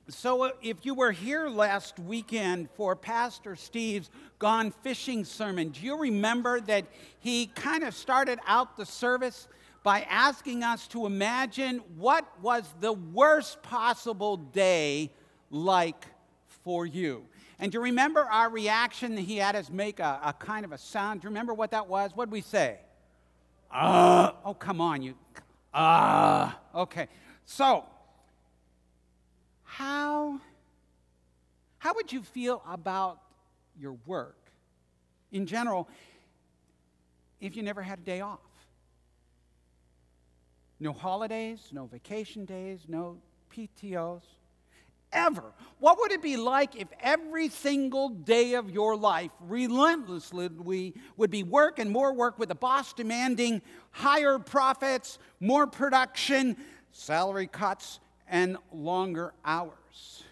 So if you were here last weekend for Pastor Steve's Gone Fishing sermon, do you remember that he kind of started out the service by asking us to imagine what was the worst possible day like for you? And do you remember our reaction? He had us make a kind of a sound. Do you remember what that was? What did we say? Oh, come on, you. Okay. So, how would you feel about your work in general if you never had a day off? No holidays, no vacation days, no PTOs, ever. What would it be like if every single day of your life relentlessly would be work and more work, with the boss demanding higher profits, more production, salary cuts, and longer hours?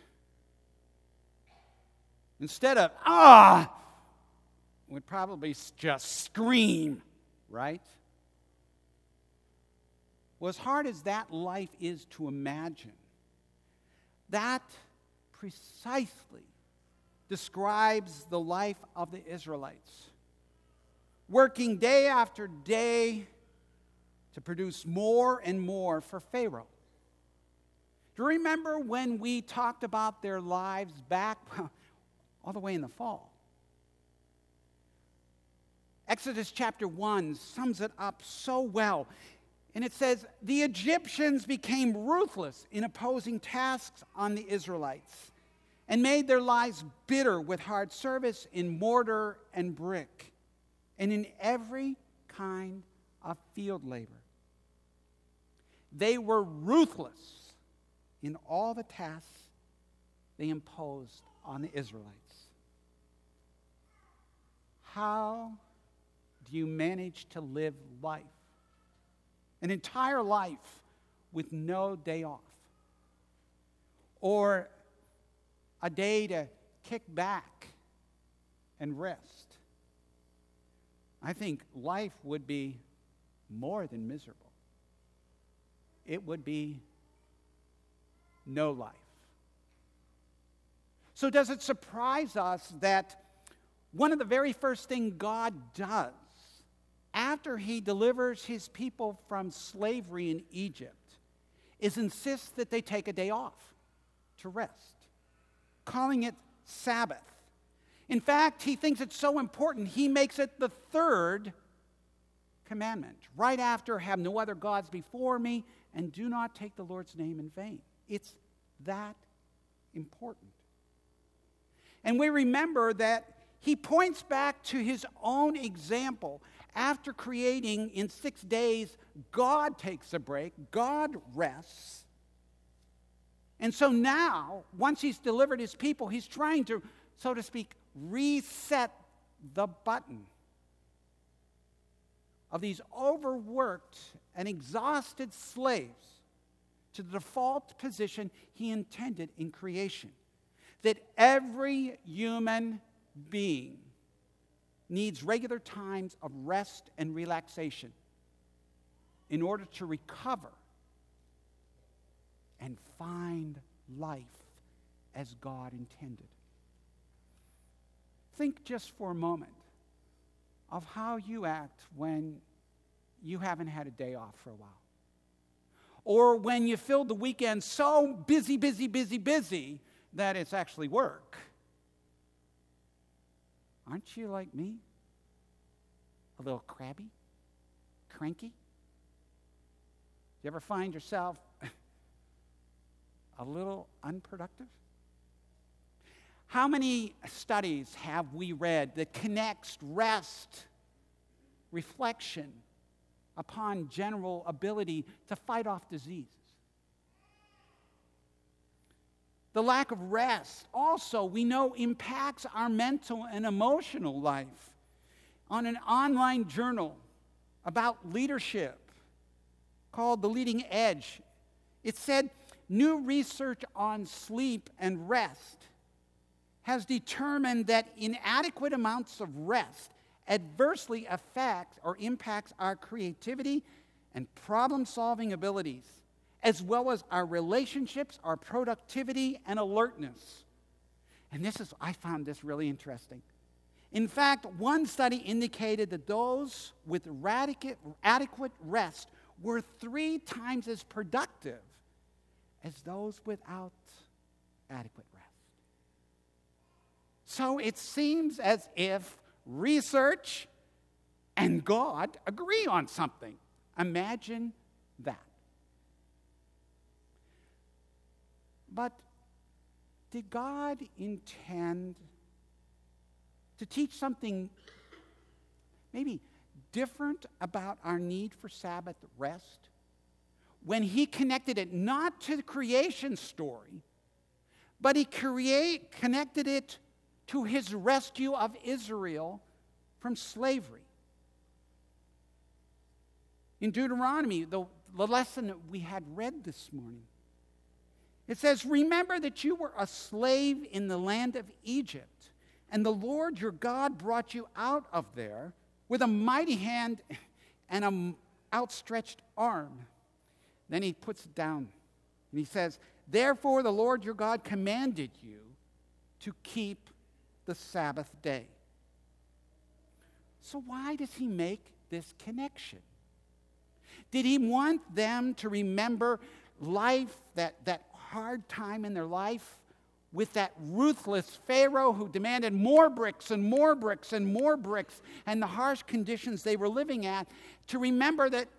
Instead of, would probably just scream, right? Well, as hard as that life is to imagine, that precisely describes the life of the Israelites, working day after day to produce more and more for Pharaoh. Do you remember when we talked about their lives back all the way in the fall? Exodus chapter 1 sums it up so well. And it says, the Egyptians became ruthless in opposing tasks on the Israelites and made their lives bitter with hard service in mortar and brick and in every kind of field labor. They were ruthless in all the tasks they imposed on the Israelites. How do you manage to live life? An entire life with no day off, or a day to kick back and rest? I think life would be more than miserable. It would be no life. So does it surprise us that one of the very first things God does after he delivers his people from slavery in Egypt is insist that they take a day off to rest, calling it Sabbath? In fact, he thinks it's so important, he makes it the third commandment, right after have no other gods before me and do not take the Lord's name in vain. It's that important. And we remember that he points back to his own example. After creating in 6 days, God takes a break, God rests. And so now, once he's delivered his people, he's trying to, so to speak, reset the button of these overworked and exhausted slaves to the default position he intended in creation. That every human being needs regular times of rest and relaxation in order to recover and find life as God intended. Think just for a moment of how you act when you haven't had a day off for a while. Or when you filled the weekend so busy that it's actually work. Aren't you like me? A little crabby? Cranky? Do you ever find yourself a little unproductive? How many studies have we read that connects rest, reflection, upon general ability to fight off diseases? The lack of rest also, we know, impacts our mental and emotional life. On an online journal about leadership called The Leading Edge, it said, new research on sleep and rest has determined that inadequate amounts of rest adversely affects or impacts our creativity and problem-solving abilities, as well as our relationships, our productivity, and alertness. And I found this really interesting. In fact, one study indicated that those with adequate rest were 3 times as productive as those without adequate rest. So it seems as if research and God agree on something. Imagine that. But did God intend to teach something maybe different about our need for Sabbath rest when he connected it not to the creation story, but he connected it to his rescue of Israel from slavery? In Deuteronomy, the lesson that we had read this morning, it says, "Remember that you were a slave in the land of Egypt, and the Lord your God brought you out of there with a mighty hand and an outstretched arm." Then he puts it down, and he says, "Therefore the Lord your God commanded you to keep the Sabbath day." So why does he make this connection? Did he want them to remember life, that hard time in their life with that ruthless Pharaoh who demanded more bricks and more bricks and more bricks, and the harsh conditions they were living at, to remember that,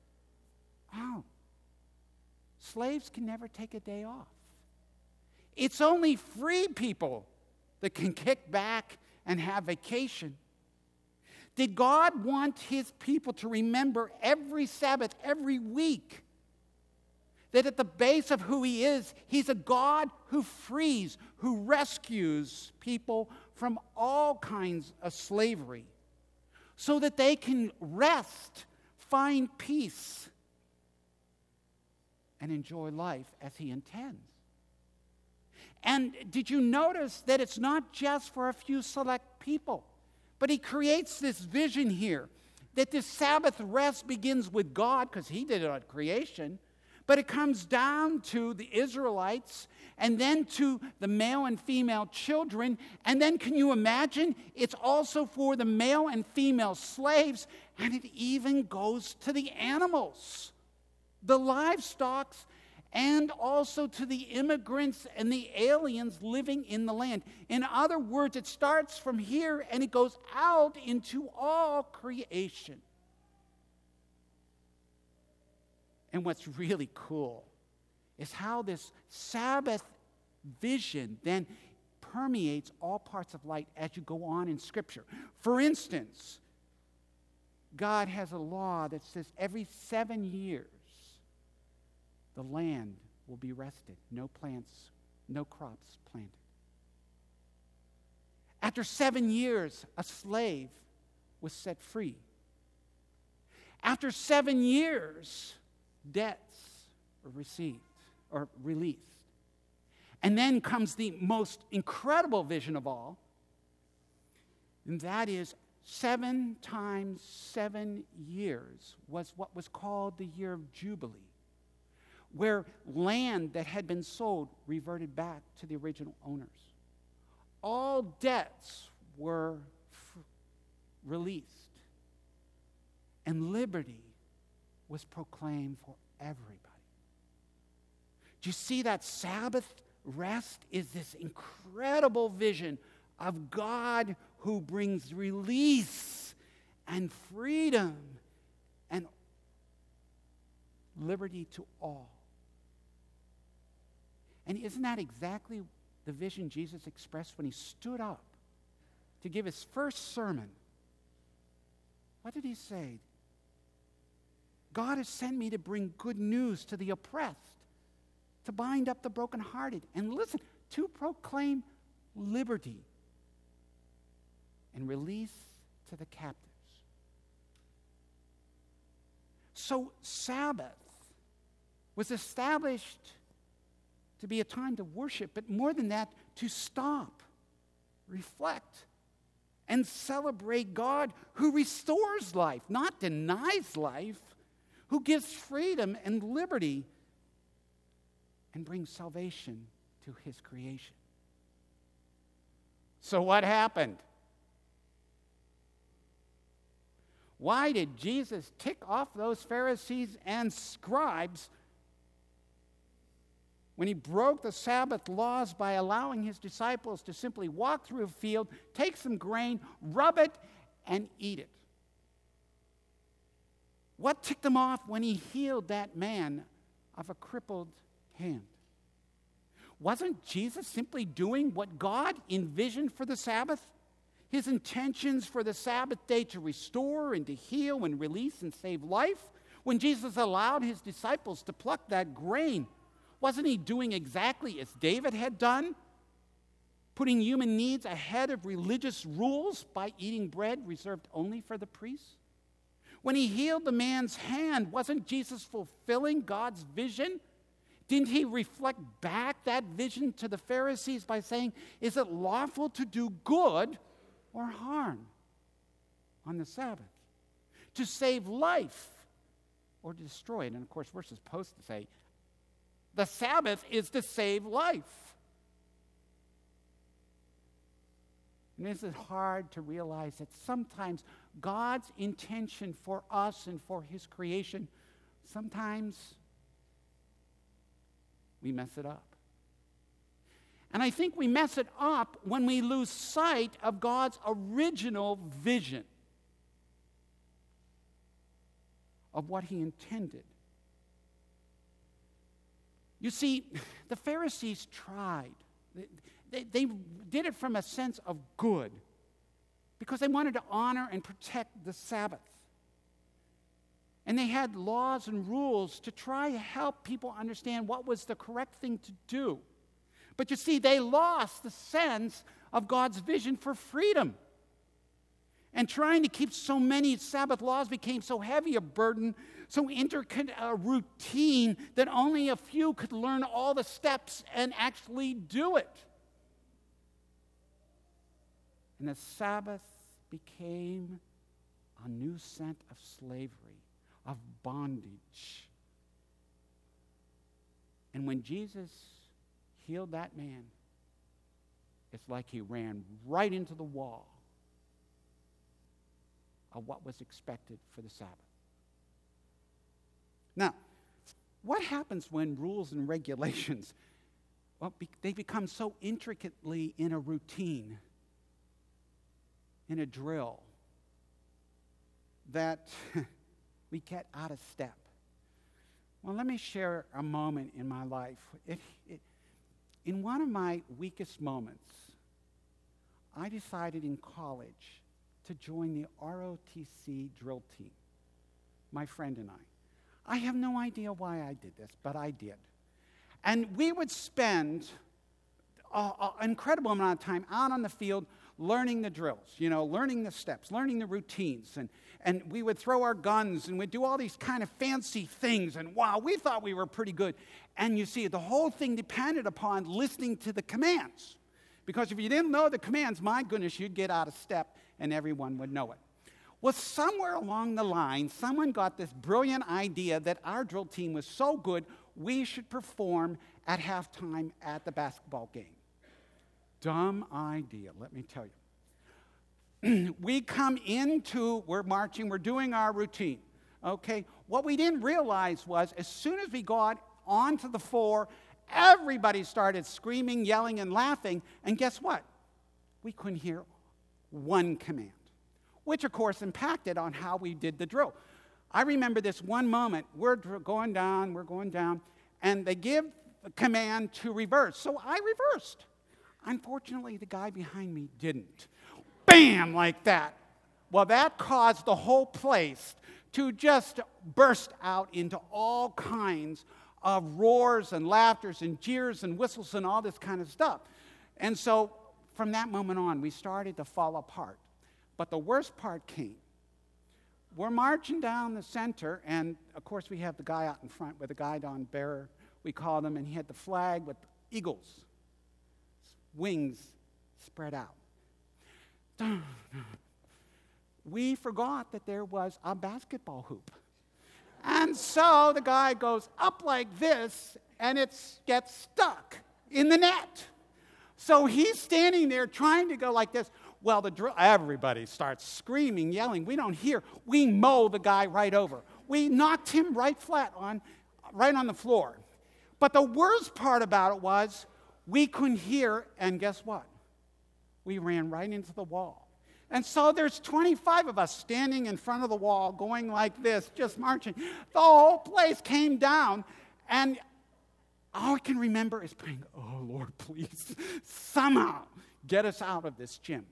slaves can never take a day off. It's only free people that can kick back and have vacation. Did God want his people to remember every Sabbath, every week, that at the base of who he is, he's a God who frees, who rescues people from all kinds of slavery so that they can rest, find peace, and enjoy life as he intends? And did you notice that it's not just for a few select people? But he creates this vision here that this Sabbath rest begins with God because he did it at creation, but it comes down to the Israelites and then to the male and female children. And then can you imagine? It's also for the male and female slaves, and it even goes to the animals, the livestock, and also to the immigrants and the aliens living in the land. In other words, it starts from here and it goes out into all creation. And what's really cool is how this Sabbath vision then permeates all parts of life as you go on in Scripture. For instance, God has a law that says every 7 years, the land will be rested. No plants, no crops planted. After 7 years, a slave was set free. After 7 years, debts were received or released. And then comes the most incredible vision of all, and that is 7 times 7 years was what was called the year of Jubilee, where land that had been sold reverted back to the original owners. All debts were released, and liberty was proclaimed for everybody. Do you see that Sabbath rest is this incredible vision of God who brings release and freedom and liberty to all? And isn't that exactly the vision Jesus expressed when he stood up to give his first sermon? What did he say? God has sent me to bring good news to the oppressed, to bind up the brokenhearted, and listen, to proclaim liberty and release to the captives. So Sabbath was established to be a time to worship, but more than that, to stop, reflect, and celebrate God who restores life, not denies life, who gives freedom and liberty and bring salvation to his creation. So what happened? Why did Jesus tick off those Pharisees and scribes when he broke the Sabbath laws by allowing his disciples to simply walk through a field, take some grain, rub it, and eat it? What ticked him off when he healed that man of a crippled hand? Wasn't Jesus simply doing what God envisioned for the Sabbath? His intentions for the Sabbath day to restore and to heal and release and save life? When Jesus allowed his disciples to pluck that grain, wasn't he doing exactly as David had done? Putting human needs ahead of religious rules by eating bread reserved only for the priests? When he healed the man's hand, wasn't Jesus fulfilling God's vision? Didn't he reflect back that vision to the Pharisees by saying, is it lawful to do good or harm on the Sabbath? To save life or to destroy it? And of course, we're supposed to say, the Sabbath is to save life. And this is hard to realize that sometimes God's intention for us and for his creation, sometimes we mess it up. And I think we mess it up when we lose sight of God's original vision of what he intended. You see, the Pharisees tried. They did it from a sense of good because they wanted to honor and protect the Sabbath. And they had laws and rules to try to help people understand what was the correct thing to do. But you see, they lost the sense of God's vision for freedom. And trying to keep so many Sabbath laws became so heavy a burden, so intricate a routine, that only a few could learn all the steps and actually do it. And the Sabbath became a new scent of slavery, of bondage. And when Jesus healed that man, it's like he ran right into the wall of what was expected for the Sabbath. Now, what happens when rules and regulations, they become so intricately in a routine, in a drill, that we get out of step? Well, let me share a moment in my life. In one of my weakest moments, I decided in college to join the ROTC drill team, my friend and I. I have no idea why I did this, but I did. And we would spend an incredible amount of time out on the field learning the drills, learning the steps, learning the routines. And we would throw our guns and we'd do all these kind of fancy things. And wow, we thought we were pretty good. And you see, the whole thing depended upon listening to the commands. Because if you didn't know the commands, my goodness, you'd get out of step and everyone would know it. Well, somewhere along the line, someone got this brilliant idea that our drill team was so good, we should perform at halftime at the basketball game. Dumb idea, let me tell you. We come into, we're marching, we're doing our routine, okay? What we didn't realize was as soon as we got onto the floor, everybody started screaming, yelling, and laughing, and guess what? We couldn't hear one command, which of course impacted on how we did the drill. I remember this one moment, we're going down, and they give a command to reverse. So I reversed. Unfortunately, the guy behind me didn't. Bam, like that. Well, that caused the whole place to just burst out into all kinds of roars and laughters and jeers and whistles and all this kind of stuff. And so from that moment on, we started to fall apart. But the worst part came. We're marching down the center, and of course we have the guy out in front with the guidon bearer, we called him, and he had the flag with eagles, wings spread out. We forgot that there was a basketball hoop. And so the guy goes up like this, and it gets stuck in the net. So he's standing there trying to go like this. Well, everybody starts screaming, yelling. We don't hear. We mow the guy right over. We knocked him right on the floor. But the worst part about it was we couldn't hear, and guess what? We ran right into the wall. And so there's 25 of us standing in front of the wall going like this, just marching. The whole place came down, and all I can remember is praying, oh, Lord, please, somehow get us out of this gym.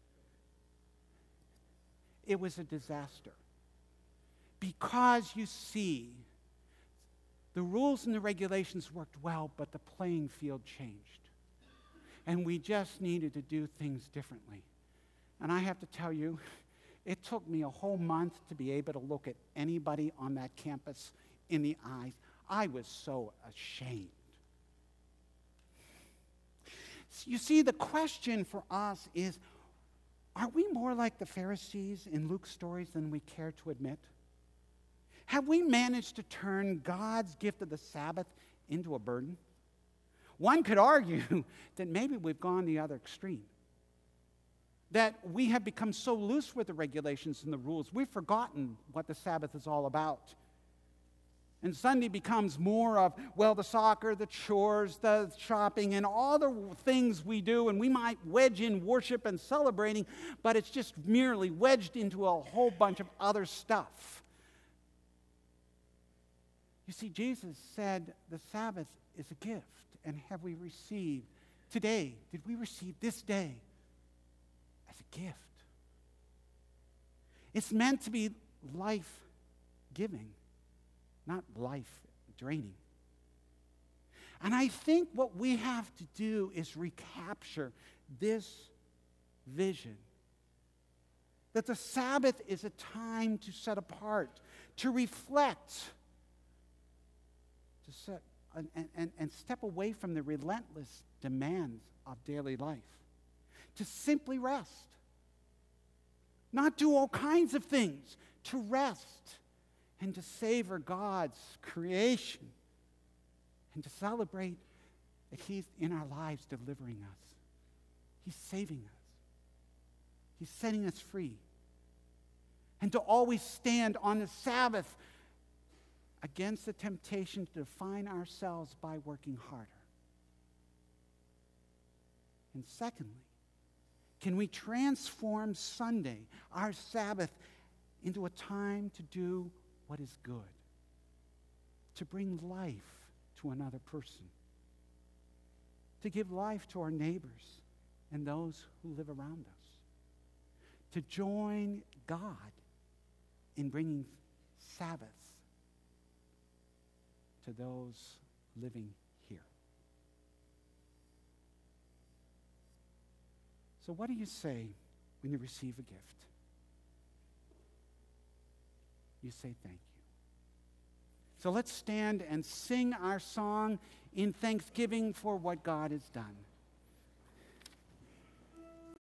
It was a disaster. Because, you see, the rules and the regulations worked well, but the playing field changed. And we just needed to do things differently. And I have to tell you, it took me a whole month to be able to look at anybody on that campus in the eyes. I was so ashamed. You see, the question for us is, are we more like the Pharisees in Luke's stories than we care to admit? Have we managed to turn God's gift of the Sabbath into a burden? One could argue that maybe we've gone the other extreme. That we have become so loose with the regulations and the rules, we've forgotten what the Sabbath is all about. And Sunday becomes more of, well, the soccer, the chores, the shopping, and all the things we do, and we might wedge in worship and celebrating, but it's just merely wedged into a whole bunch of other stuff. You see, Jesus said the Sabbath is a gift, and have we received today, did we receive this day as a gift? It's meant to be life-giving, not life-draining. And I think what we have to do is recapture this vision that the Sabbath is a time to set apart, to reflect, to set and step away from the relentless demands of daily life, to simply rest, not do all kinds of things, to rest and to savor God's creation and to celebrate that He's in our lives delivering us. He's saving us. He's setting us free. And to always stand on the Sabbath against the temptation to define ourselves by working harder. And secondly, can we transform Sunday, our Sabbath, into a time to do what is good, to bring life to another person, to give life to our neighbors and those who live around us, to join God in bringing Sabbath to those living here. So what do you say when you receive a gift? You say thank you. So let's stand and sing our song in thanksgiving for what God has done.